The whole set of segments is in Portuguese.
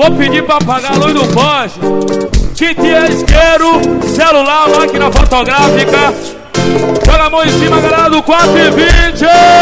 Vou pedir pra apagar a luz do poste. Kit isqueiro, celular, máquina fotográfica. Joga a mão em cima, galera do 420.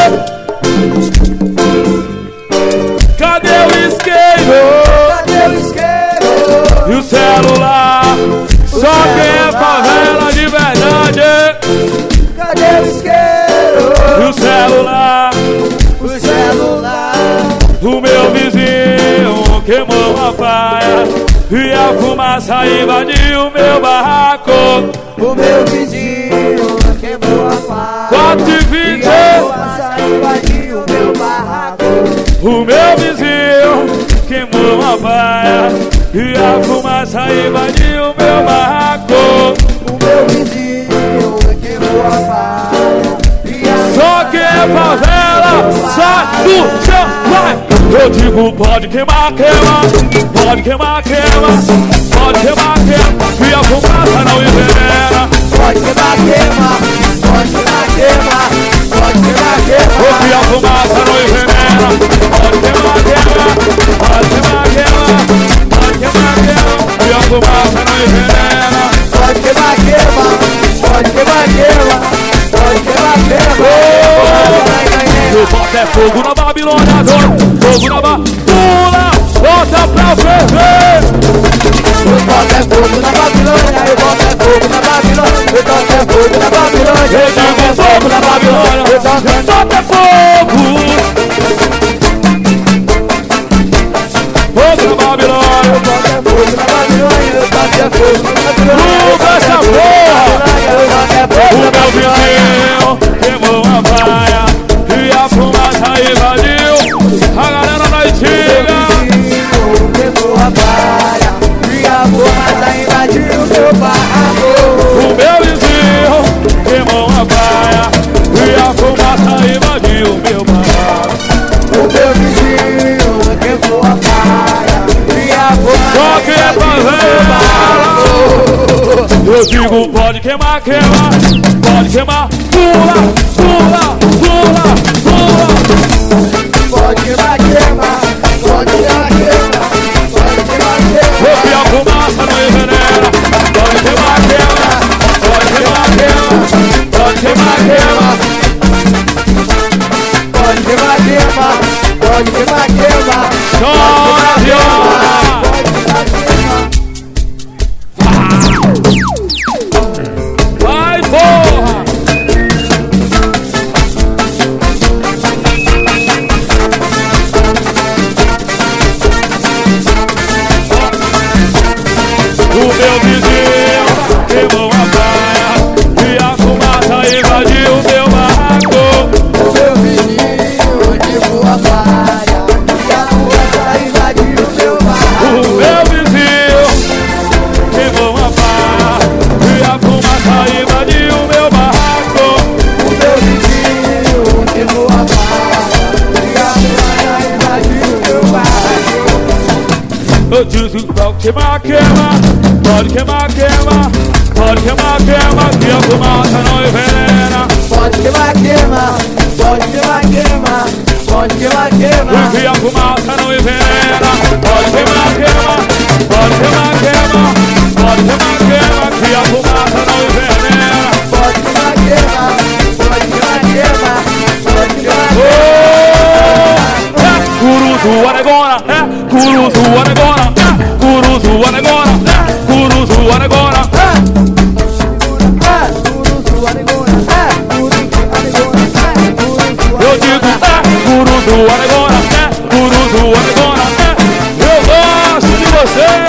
Cadê o isqueiro? Cadê o isqueiro? E o celular? Só quem é favela de verdade. Cadê o isqueiro? E o celular? O celular. O meu vizinho queimou a praia e a fumaça invadiu meu barraco. O meu vizinho queimou a pá 420. e a fumaça invadiu meu barraco. O meu vizinho queimou a praia e a fumaça invadiu meu barraco. O meu vizinho queimou a pá e a Só que é favela, sai do chão, vai! Eu digo pode queimar, queima, pode queimar, queima, pode queimar, queima, e a fumaça não envenena. pode queimar, queima, pode queimar, queima, pode queimar, queima. E a fumaça não envenena. Pode queimar, queima, pode queimar, queima, pode queimar, queima, e a fumaça não envenena. Pode queimar, queima, pode queimar, queima, pode queimar, queima. Eu boto é fogo na Babilônia, fogo na Babilônia, bota pra ferver. Eu boto é fogo na Babilônia, eu boto é fogo na Babilônia, eu boto é fogo na Babilônia, Eu digo fogo na Babilônia, eu boto bota fogo. Fogo na Babilônia, é fogo na Babilônia, eu boto é fogo na Babilônia. luta essa porra. Eu boto é fogo O na meu Babilônia. vizinho queimou a praia e a fumaça invadiu a galera da antiga. Queimou a praia e a fumaça invadiu meu barraco. O meu vizinho queimou a praia e a fumaça invadiu meu barraco. O meu vizinho queimou a praia e a fumaça Só que é favela. Eu digo pode queimar, queima, pode queimar, pula, pula, pula, pula. pode queimar, queima, pode queimar, queima, pode queimar, queima. Porque a fumaça não envenena. Pode queimar, queima, pode queimar, queima, pode queimar, queima. Pode queimar, queima, pode queimar, queima. Chora, viola. Vai, porra! O meu vizinho queimou a praia e a fumaça invadiu meu barraco. O meu vizinho queimou a praia e a fumaça invadiu meu barraco. O meu vizinho queimou a praia e a fumaça invadiu meu barraco. O meu vizinho queimou a praia e a fumaça invadiu meu barraco. Eu disse pode queimar, queima, pode queimar, queima, pode queimar, queima, que a fumaça não envenena. Pode queimar, queima, pode queimar, queima, pode queimar, queima. Que a fumaça não envenena. Pode queimar, queima, pode queimar, queima, pode queimar, queima, que a fumaça não envenena. Pode queimar, queima, pode queimar, queima, pode queimar, Oh, é Curuzu Anegona, é Curuzu Anegona, é Curuzu Anegona, é Curuzu Anegona. Eu digo Curuzu Anegona, Curuzu Anegona, eu gosto de você.